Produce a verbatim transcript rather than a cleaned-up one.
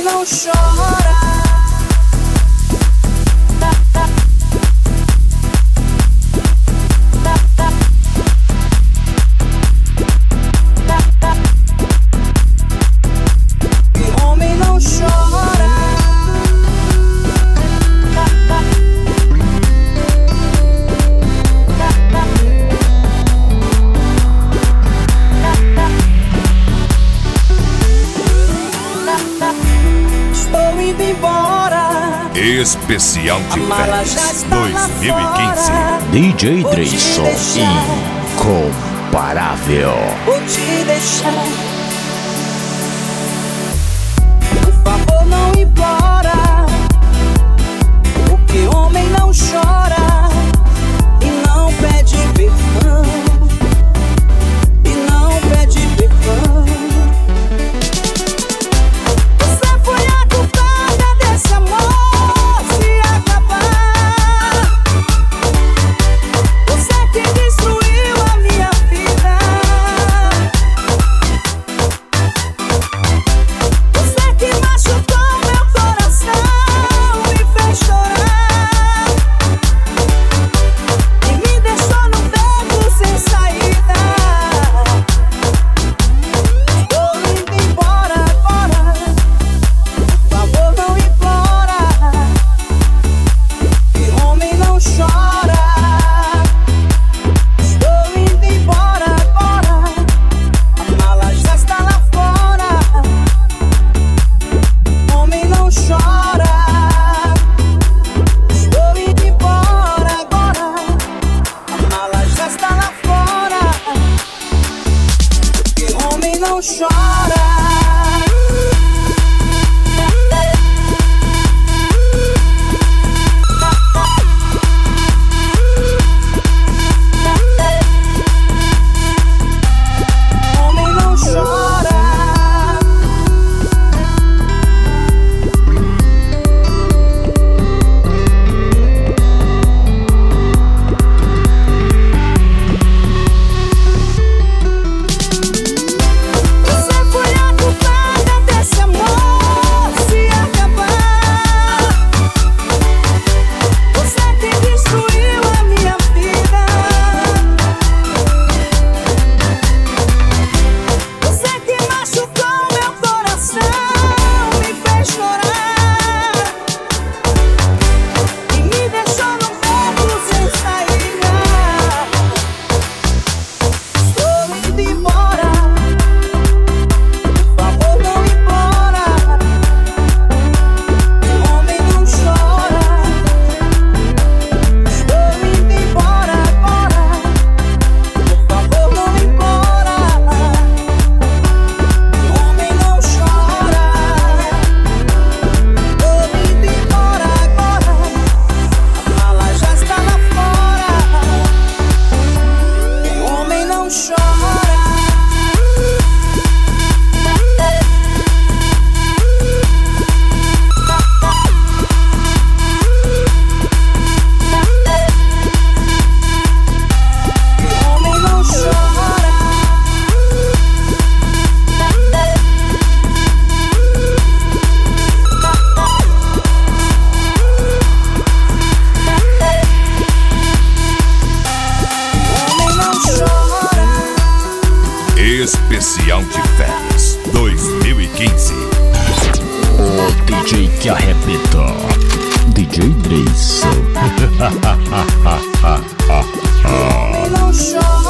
não chora. Especial de férias dois mil e quinze. D J Dreyson, incomparável. Vou te deixar. Por favor, não implora, porque homem não chora e não pede perdão, e não pede perdão. Você foi a culpada desse amor. Não chora. Homem não chora. Especial de férias dois mil e quinze. O D J que arrebenta, D J Dreyson. Homem não chora.